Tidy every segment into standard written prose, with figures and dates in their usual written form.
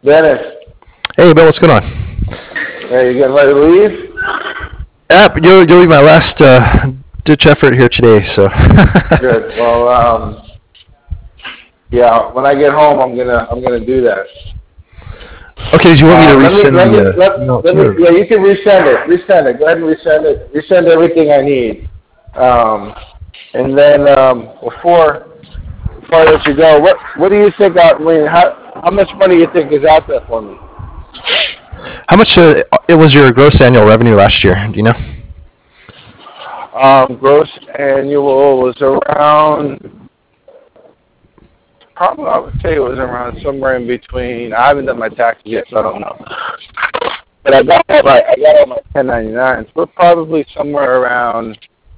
Dennis, Hey, Bill, what's going on? are you getting ready to leave? Yep, you'll be my last ditch effort here today. So. Good. Well, yeah. When I get home, I'm gonna do that. Okay, do you want me to resend email to you? Yeah, you can resend it. Resend it. Go ahead and resend it. Resend everything I need. And then before I let you go, what do you think? I mean, how much money do you think is out there for me? How much it was your gross annual revenue last year? Do you know? Gross annual was around. Probably, I would say it was around somewhere in between. I haven't done my taxes yet, so I don't know. But I got all my 1099s. We're probably somewhere around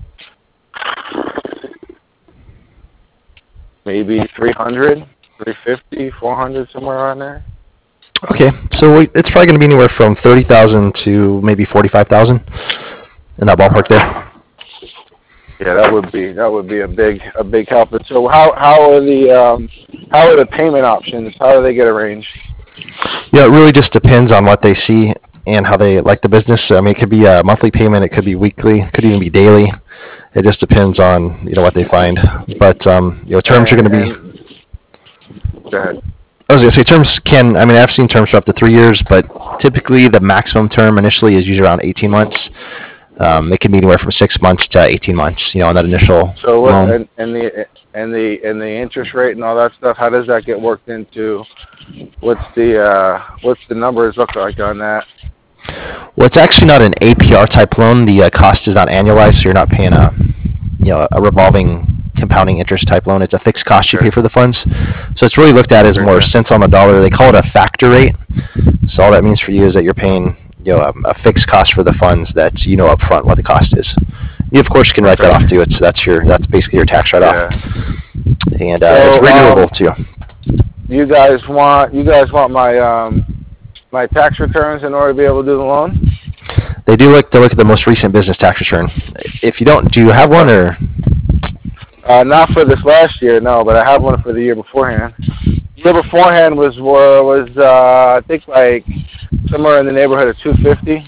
maybe 300, 350, 400, somewhere around there. Okay, so it's probably going to be anywhere from 30,000 to maybe 45,000 in that ballpark there. Yeah, that would be a big help. And so how are the payment options? How do they get arranged? Yeah, it really just depends on what they see and how they like the business. I mean, it could be a monthly payment, it could be weekly, it could even be daily. It just depends on what they find. But terms are going to be. Go ahead. I was going to say terms can. I mean, I've seen terms for up to 3 years, but typically the maximum term initially is usually around 18 months. It can be anywhere from 6 months to 18 months. On that initial loan. And the interest rate and all that stuff. How does that get worked into? What's the numbers look like on that? Well, it's actually not an APR type loan. The cost is not annualized, so you're not paying a revolving compounding interest type loan. It's a fixed cost you pay for the funds. So it's really looked at as more cents on the dollar. They call it a factor rate. So all that means for you is that you're paying a fixed cost for the funds that up front what the cost is. You of course can write that off too. That's basically your tax write-off, and it's renewable too. You guys want my tax returns in order to be able to do the loan? They do look at the most recent business tax return. If you don't, do you have one or? Not for this last year, no, but I have one for the year beforehand. The year beforehand was I think like somewhere in the neighborhood of 250.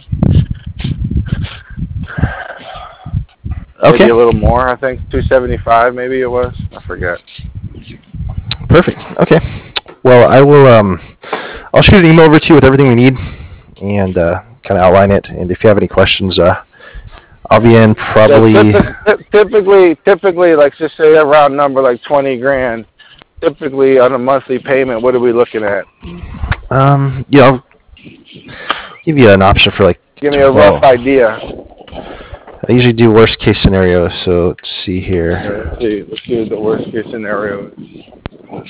Okay. Maybe a little more, I think 275 maybe it was. I forget. Perfect. Okay. Well, I will. I'll shoot an email over to you with everything we need, and kind of outline it. And if you have any questions, I'll be in probably. Typically, like just say a round number like 20 grand. Typically, on a monthly payment, what are we looking at? I'll give you an option for like. Give me a rough idea. I usually do worst case scenario, so let's see here. Let's see what the worst case scenario is.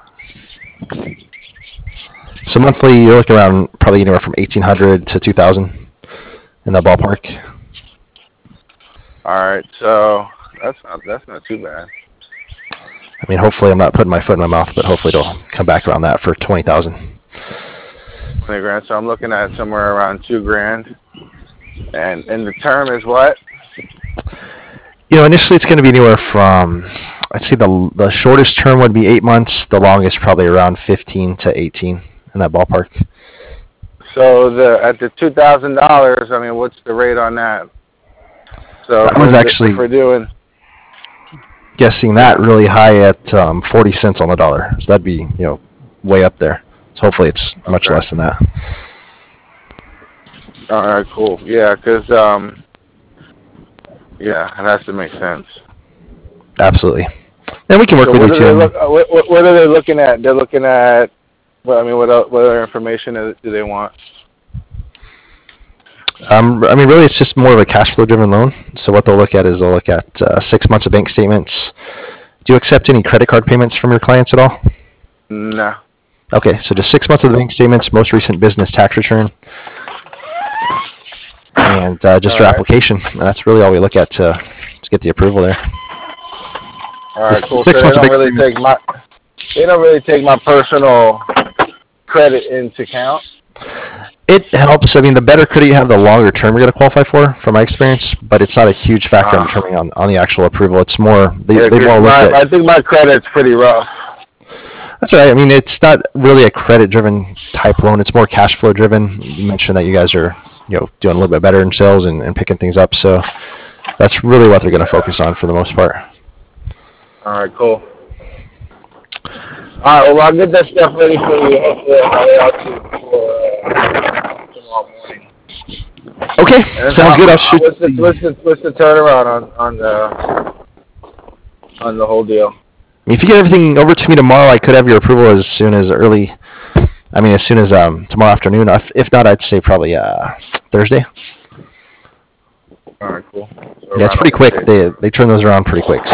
So monthly, you're looking around probably anywhere from 1,800 to 2,000 in that ballpark. All right, so that's not too bad. I mean, hopefully I'm not putting my foot in my mouth, but hopefully it'll come back around that for 20,000. 20 grand. So I'm looking at somewhere around 2 grand. And the term is what? Initially it's going to be anywhere from, I'd say the shortest term would be 8 months. The longest probably around 15 to 18 in that ballpark. So at the $2,000, I mean, what's the rate on that? So I was actually guessing that really high at 40 cents on the dollar. So that'd be way up there. So hopefully it's much less than that. All right, cool. Yeah, because it has to make sense. Absolutely. And we can work with you too. What are they looking at? They're looking at. Well, I mean, what other information do they want? I mean, really, it's just more of a cash flow driven loan. So what they'll look at is 6 months of bank statements. Do you accept any credit card payments from your clients at all? No. Okay, so just 6 months of the bank statements, most recent business tax return, and just your application. And that's really all we look at to get the approval there. All right, cool. So they don't really take my personal credit into account. It helps. I mean, the better credit you have, the longer term you're going to qualify for, from my experience. But it's not a huge factor in determining on the actual approval. It's more they more look at. I think my credit's pretty rough. That's all right. I mean, it's not really a credit-driven type loan. It's more cash flow driven. You mentioned that you guys are, doing a little bit better in sales and picking things up. So that's really what they're going to focus on for the most part. All right, cool. All right, well, I'll get that stuff ready for you. Hopefully, I'll lay out to you for tomorrow morning. Okay, sounds good. I'll shoot. What's the turnaround on the whole deal? If you get everything over to me tomorrow, I could have your approval as soon as tomorrow afternoon. If not, I'd say probably Thursday. All right, cool. So Yeah, it's pretty quick. They turn those around pretty quick. So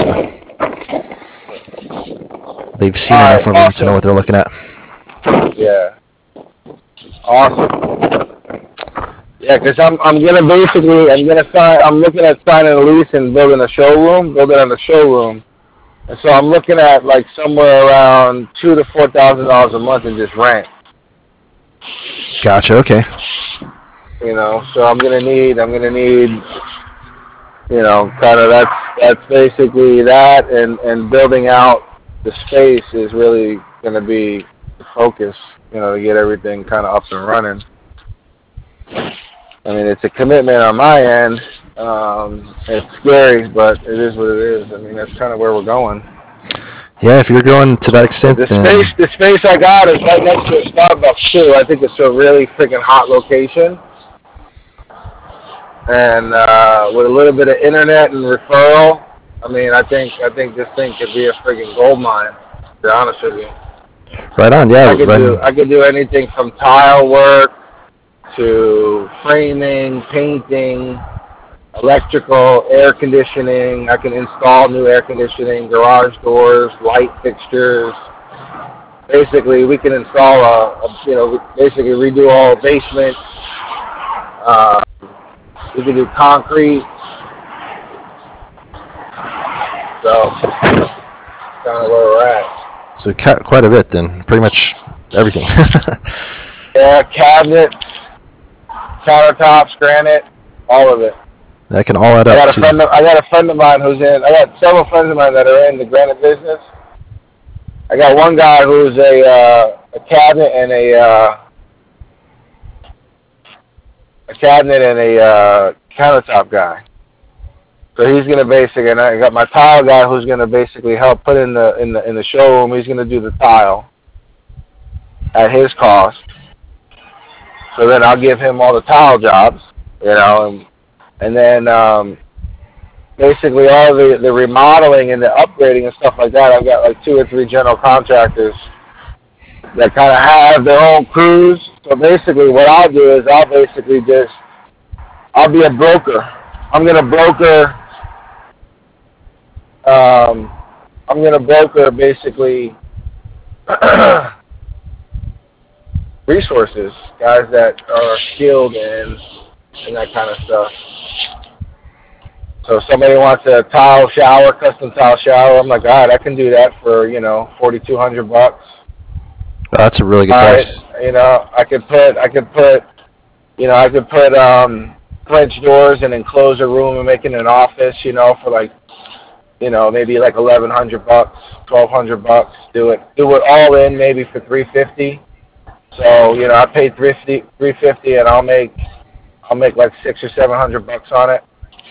they've seen enough of them to know what they're looking at. Yeah. Awesome. Yeah, because I'm looking at signing a lease and building on the showroom. And so I'm looking at like somewhere around $2,000 to $4,000 a month in just rent. Gotcha. Okay. So I'm gonna need, kind of that's basically that, and building out the space is really gonna be the focus, to get everything kind of up and running. I mean, it's a commitment on my end. It's scary, but it is what it is. I mean, that's kind of where we're going. Yeah, if you're going to that extent, the space I got is right next to a Starbucks too. I think it's a really freaking hot location, and with a little bit of internet and referral, I mean, I think this thing could be a freaking gold mine. To be honest with you. Right on. Yeah. I could do anything from tile work to framing, painting, electrical, air conditioning. I can install new air conditioning, garage doors, light fixtures. Basically, we can install basically redo all basement. We can do concrete. So, kind of where we're at. So quite a bit then, pretty much everything. Yeah, cabinets, countertops, granite, all of it. That can all add up. I got a friend of mine I got several friends of mine that are in the granite business. I got one guy who's a cabinet and a countertop guy. So he's gonna and I got my tile guy who's gonna basically help put in the showroom. He's gonna do the tile at his cost. So then I'll give him all the tile jobs, and then basically all the remodeling and the upgrading and stuff like that. I've got like 2 or 3 general contractors that kind of have their own crews. So basically what I'll do is I'll be a broker. I'm gonna broker basically resources, guys that are skilled and that kind of stuff. So if somebody wants a custom tile shower, I'm like, all right, I can do that for $4,200. Oh, that's a really good price. I could put French doors and enclose a room and make it an office, for like, maybe like $1,100, $1,200. Do it all in maybe for $350. So I paid $350 and I'll make like $600 or $700 on it.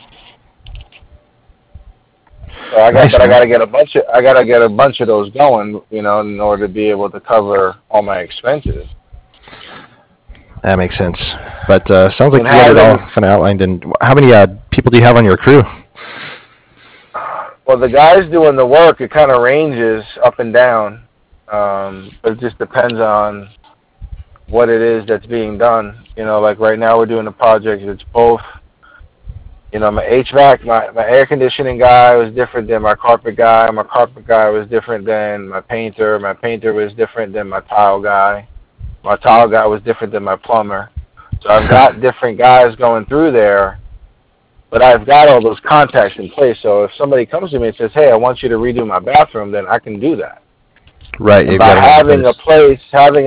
So I gotta get a bunch of those going, in order to be able to cover all my expenses. That makes sense. But sounds like you got it all kind of outlined. And how many people do you have on your crew? Well, the guys doing the work, it kind of ranges up and down. But it just depends on what it is that's being done. Like right now we're doing a project that's both, my HVAC, my air conditioning guy was different than my carpet guy. My carpet guy was different than my painter. My painter was different than my tile guy. My tile guy was different than my plumber. So I've got different guys going through there, but I've got all those contacts in place. So if somebody comes to me and says, hey, I want you to redo my bathroom, then I can do that. Right. By having a place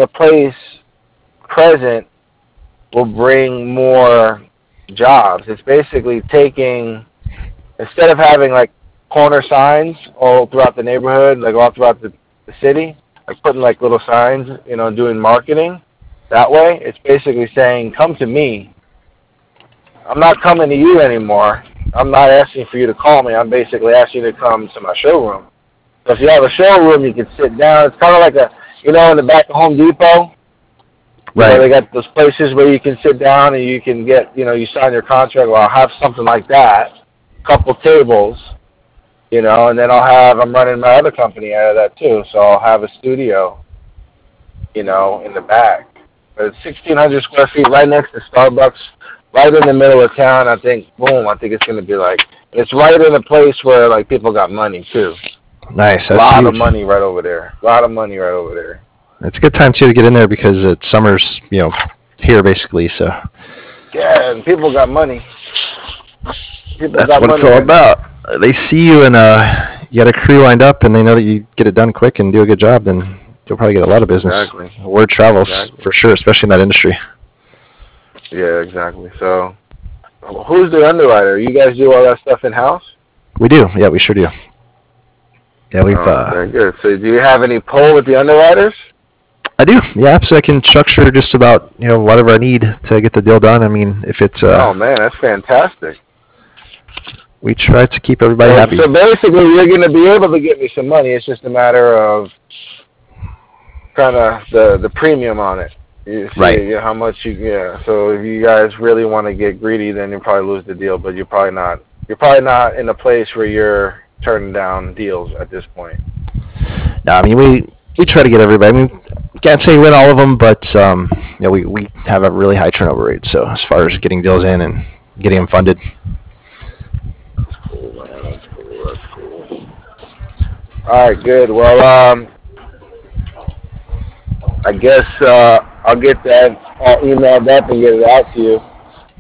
present will bring more jobs. It's basically instead of having like corner signs all throughout the neighborhood, like all throughout the city, like putting like little signs, doing marketing that way. It's basically saying, come to me. I'm not coming to you anymore. I'm not asking for you to call me. I'm basically asking you to come to my showroom. So if you have a showroom, you can sit down. It's kind of like in the back of Home Depot. Right. They got those places where you can sit down and you can get, you sign your contract. Well, I'll have something like that, a couple tables, and then I'm running my other company out of that too. So I'll have a studio, in the back. But it's 1,600 square feet right next to Starbucks, right in the middle of town. I think it's going to be like, it's right in a place where like people got money too. Nice. That's a lot huge. of money right over there. A lot of money right over there. It's a good time too to get in there because it's summer's, here basically. So. Yeah, and people got money. That's what it's all about. They see you and you got a crew lined up, and they know that you get it done quick and do a good job. Then you'll probably get a lot of business. Exactly. Word travels for sure, especially in that industry. Yeah, exactly. So, who's the underwriter? You guys do all that stuff in house? We do. Yeah, we sure do. Yeah, we've. Very good. So, do you have any pull with the underwriters? I do. Yeah, so I can structure just about whatever I need to get the deal done. I mean, if it's. Oh man, that's fantastic. We try to keep everybody happy. So basically, you're going to be able to get me some money. It's just a matter of kind of the premium on it. You see, right. How much you. Yeah. So if you guys really want to get greedy, then you'll probably lose the deal. But you're probably not. You're probably not in a place where you're turning down deals at this point. No, I mean we try to get everybody. I mean, can't say win all of them, but we have a really high turnover rate. So as far as getting deals in and getting them funded. That's cool, man. That's cool. All right, good. Well, I guess I'll get that all emailed up and get it out to you.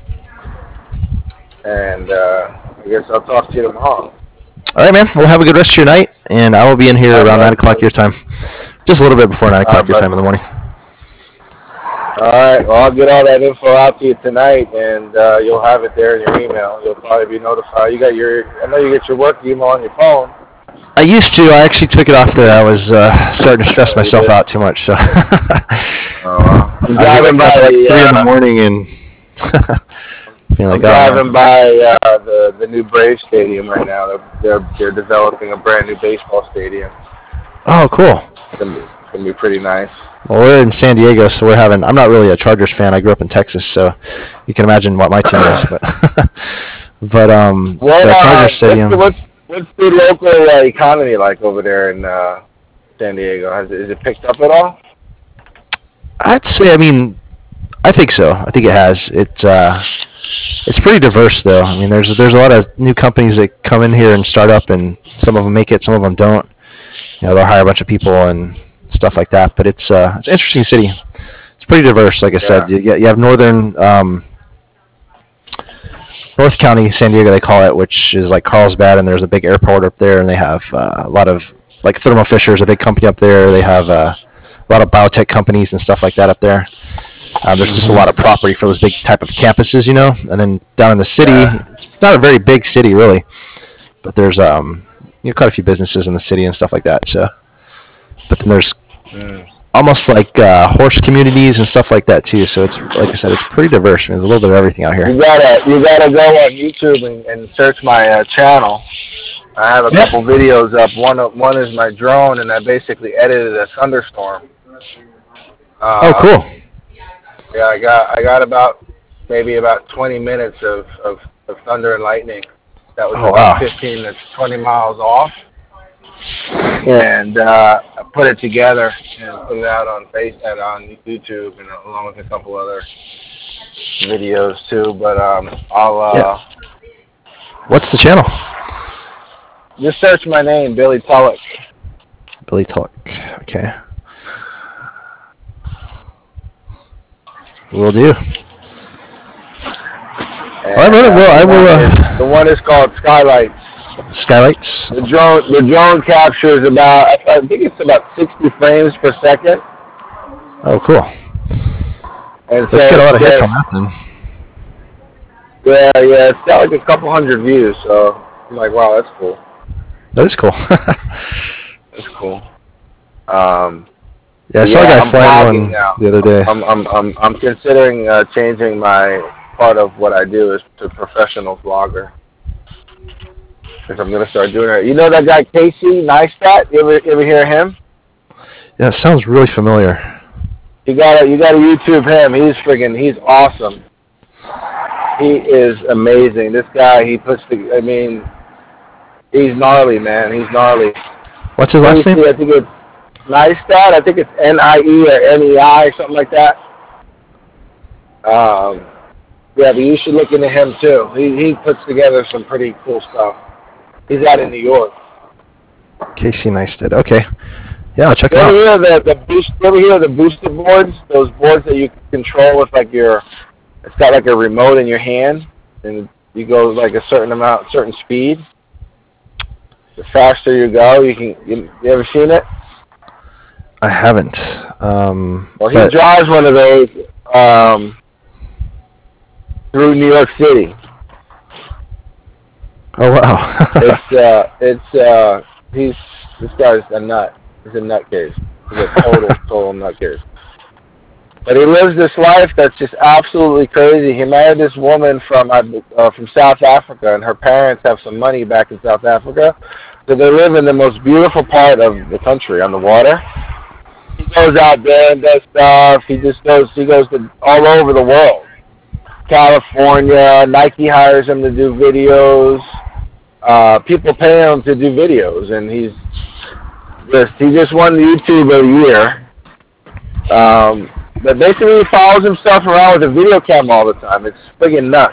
And I guess I'll talk to you tomorrow. All right, man. Well, have a good rest of your night, and I will be in here around 9 o'clock your time. Just a little bit before 9 o'clock your time in the morning. All right. Well, I'll get all that info out to you tonight, and you'll have it there in your email. You'll probably be notified. I know you get your work email on your phone. I used to. I actually took it off there. I was starting to stress myself out too much. So I'm driving by like 3 in the morning and I'm driving by the new Braves stadium right now. They're developing a brand new baseball stadium. Oh, cool. It's gonna be pretty nice. Well, we're in San Diego, so I'm not really a Chargers fan. I grew up in Texas, so you can imagine what my team is. But the Chargers stadium. What's the local economy like over there in San Diego? Is it picked up at all? I'd say, I think so. I think it has. It's pretty diverse, though. I mean, there's a lot of new companies that come in here and start up, and some of them make it, some of them don't. They'll hire a bunch of people and stuff like that. But it's an interesting city. It's pretty diverse, like I said. You have North County, San Diego, they call it, which is like Carlsbad, and there's a big airport up there, and they have a lot of, like Thermo Fisher is a big company up there. They have a lot of biotech companies and stuff like that up there. There's just a lot of property for those big type of campuses, And then down in the city, it's not a very big city, really, but there's quite a few businesses in the city and stuff like that. So, but then there's almost like horse communities and stuff like that too. So it's, like I said, it's pretty diverse. There's a little bit of everything out here. You gotta go on YouTube and search my channel. I have a couple videos up. One is my drone, and I basically edited a thunderstorm. Oh, cool. Yeah, I got about 20 minutes of thunder and lightning. That was about 15 to 20 miles off. And I put it together and put it out on on YouTube, and along with a couple other videos too. But I'll. What's the channel? Just search my name, Billy Tulloch. Billy Tulloch. Okay. Will do. I will. The one is called Skylights. Skylights. The drone captures I think it's about 60 frames per second. Oh, cool. And let's get a lot of hits on that then. Yeah, it's got like a couple hundred views, so I'm like, wow, that's cool. That is cool. That's cool. Yeah, I saw a guy I'm flying vlogging one now. the other day. I'm considering changing my part of what I do is to professional vlogger. Because I'm gonna start doing it. You know that guy Casey Neistat? You ever hear of him? Yeah, it sounds really familiar. You gotta YouTube him. He's awesome. He is amazing. This guy, he's gnarly, man. He's gnarly. What's his last name? I think it's Neistat. I think it's NIE or NEI, something like that. Yeah, but you should look into him too. He puts together some pretty cool stuff. He's out in New York. Casey Neistat. Okay. Yeah, I'll check him You out. ever hear of the booster boards? Those boards that you control with like it's got like a remote in your hand, and you go like a certain speed. The faster you go, you ever seen it? I haven't. Well, he drives one of those through New York City. Oh wow. This guy's a nut. He's a nutcase. He's a total nutcase. But he lives this life that's just absolutely crazy. He married this woman from South Africa, and her parents have some money back in South Africa. So they live in the most beautiful part of the country on the water. He goes out there and does stuff. He goes to all over the world. California, Nike hires him to do videos. People pay him to do videos, and he just won the YouTube of the year. But basically, he follows himself around with a video camera all the time. It's friggin' nuts.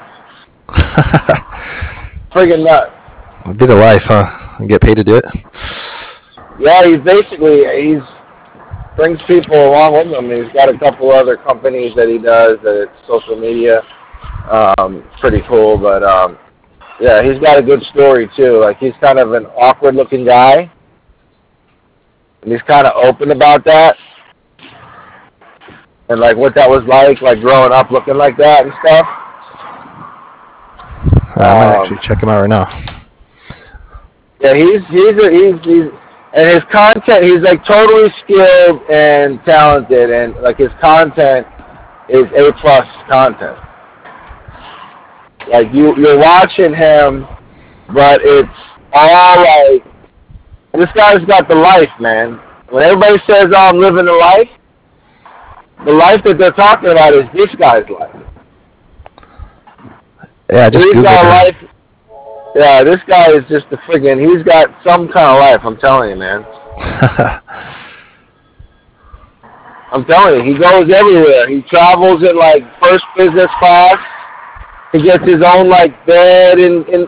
Friggin' nuts. A bit of life, huh? You get paid to do it? Yeah, he brings people along with him. He's got a couple other companies that he does that it's social media. Pretty cool, but yeah, he's got a good story too. Like, he's kind of an awkward-looking guy, and he's kind of open about that, and like what that was like growing up looking like that and stuff. I might actually check him out right now. Yeah, he's and his content, he's like totally skilled and talented, and like his content is A+ content. Like you're watching him, but it's all like, this guy's got the life, man. When everybody says, "Oh, I'm living the life that they're talking about is this guy's life." Yeah, just Google life. Yeah, this guy is just he's got some kind of life, I'm telling you, man. I'm telling you, he goes everywhere. He travels in like first business class. He gets his own like bed in his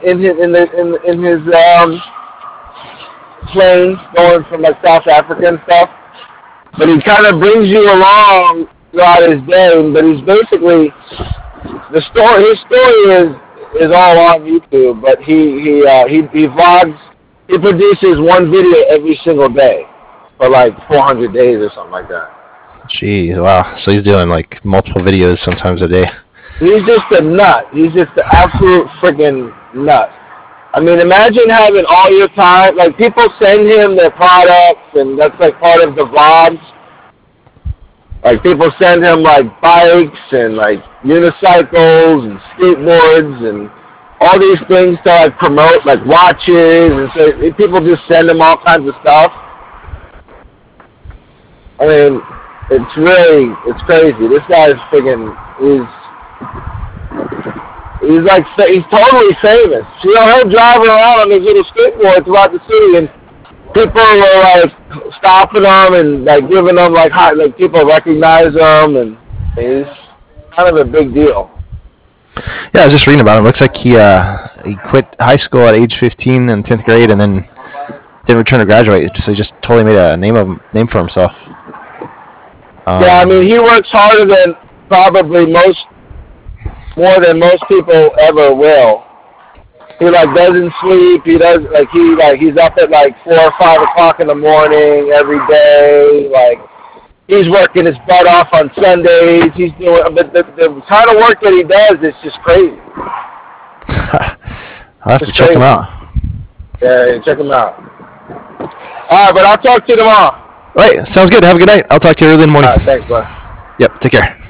plane going from like South Africa and stuff. But he kind of brings you along throughout his day. But he's basically his story is all on YouTube. But he vlogs. He produces one video every single day for like 400 days or something like that. Jeez, wow. So he's doing like multiple videos sometimes a day. He's just a nut. He's just an absolute freaking nut. I mean, imagine having all your time. Like, people send him their products, and that's like part of the vlogs. Like, people send him like bikes and like unicycles and skateboards and all these things to like promote, like watches, and so people just send him all kinds of stuff. I mean, it's crazy. This guy's freaking, he's totally famous. You know, he'll drive around on his little skateboard throughout the city, and people are like stopping him and like giving him like people recognize him, and he's kind of a big deal. Yeah, I was just reading about him. Looks like he quit high school at age 15 in 10th grade, and then didn't return to graduate. So he just totally made a name for himself. Yeah, I mean, he works harder than probably more than most people ever will. He like doesn't sleep. He's up at like 4 or 5 o'clock in the morning every day. Like, he's working his butt off on Sundays. He's doing, but the kind of work that he does is just crazy. I'll have to check him out. Yeah, check him out. All right, but I'll talk to you tomorrow. All right, sounds good. Have a good night. I'll talk to you early in the morning. Thanks, bro. Yep, take care.